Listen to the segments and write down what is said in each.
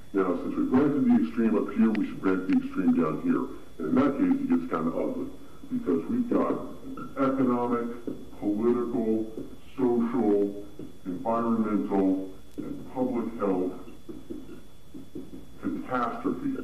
Now, since we granted the extreme up here, we should grant the extreme down here. And in that case, it gets kind of ugly, because we've got economic, political, social, environmental, and public health catastrophes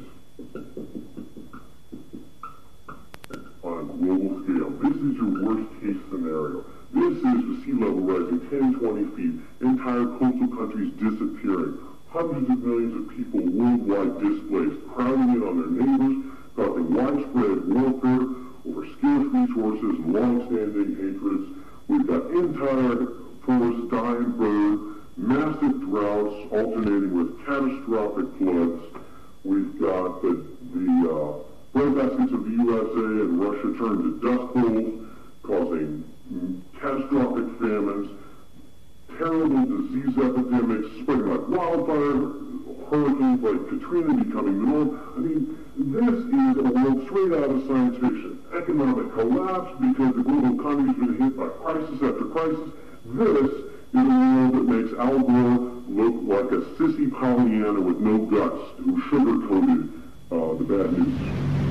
on a global scale. This is your worst case scenario. This is the sea level rising 10, 20 feet, entire coastal countries disappearing, hundreds of millions of people worldwide displaced, crowding in on their neighbors, causing widespread warfare over scarce resources and long-standing hatreds. We've got entire forests dying burn, massive droughts alternating with catastrophic floods. We've got the breadbaskets of the USA and Russia turned to dust holes, causing catastrophic famines, terrible disease epidemics spreading like wildfire, hurricanes like Katrina becoming the norm. I mean, this is a world straight out of science fiction. Economic collapse because the global economy's been hit by crisis after crisis. This is a world that makes Al Gore look like a sissy Pollyanna with no guts who sugar-coated the bad news.